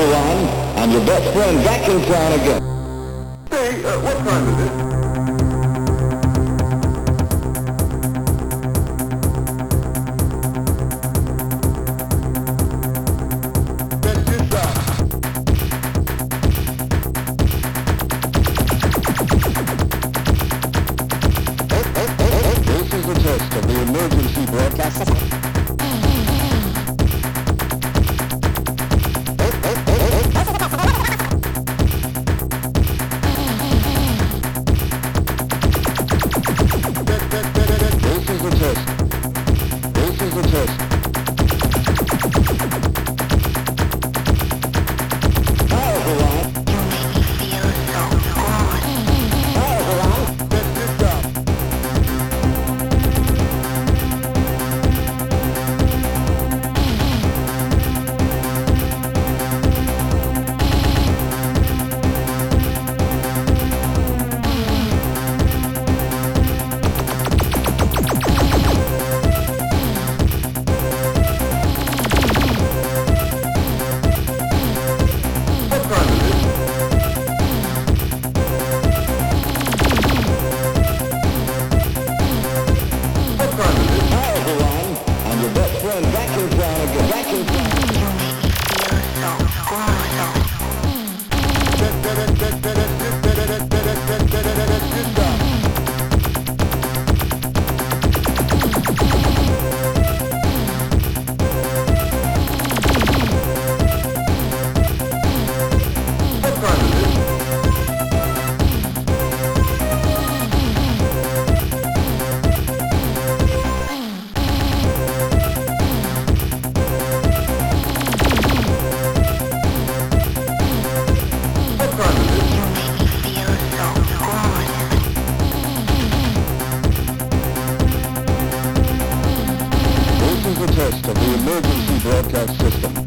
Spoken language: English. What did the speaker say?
everyone. I'm your best friend back in town again. Hey, what time is it? This is a test of the emergency broadcast system. Test of the emergency broadcast system.